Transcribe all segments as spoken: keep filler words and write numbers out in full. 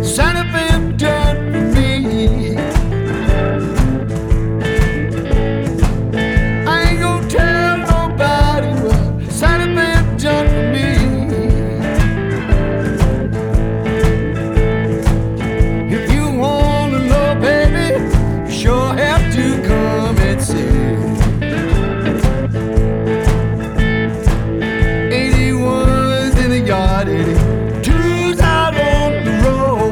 Santa Fe done for me. I ain't gonna tell nobody what Santa Fe done for me. If you wanna know, baby, you sure have to come and see. eighty-one's in the yard, eighty-two's out on the road.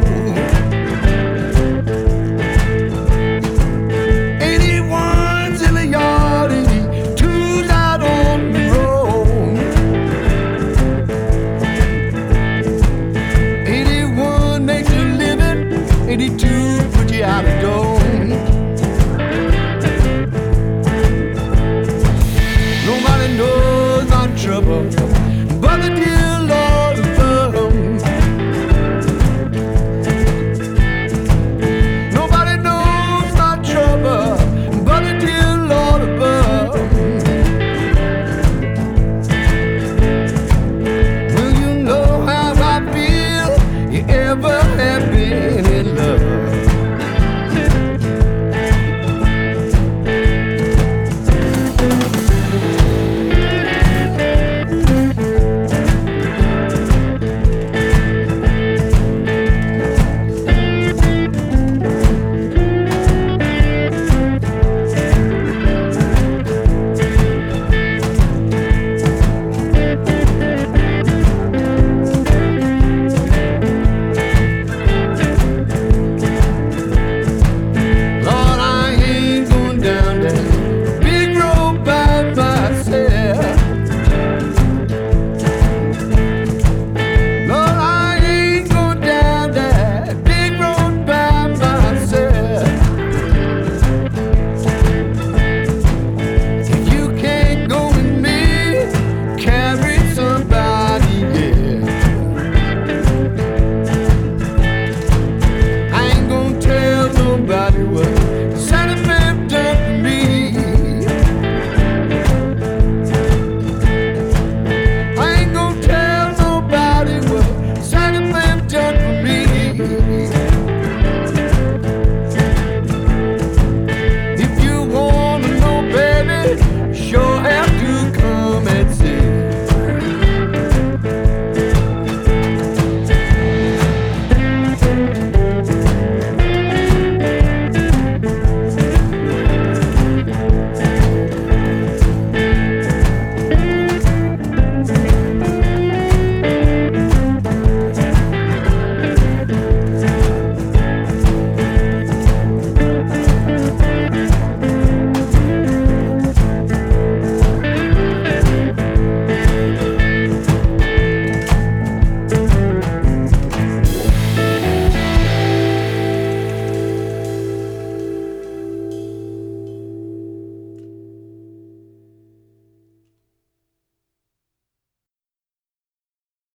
eighty-one's in the yard, eighty-two's out on the road. eighty-one makes you living, eighty-two put you out the door. Nobody knows my trouble but the dear Lord above. Nobody knows my trouble but the dear Lord above. Will you know how I feel? You ever have been in love?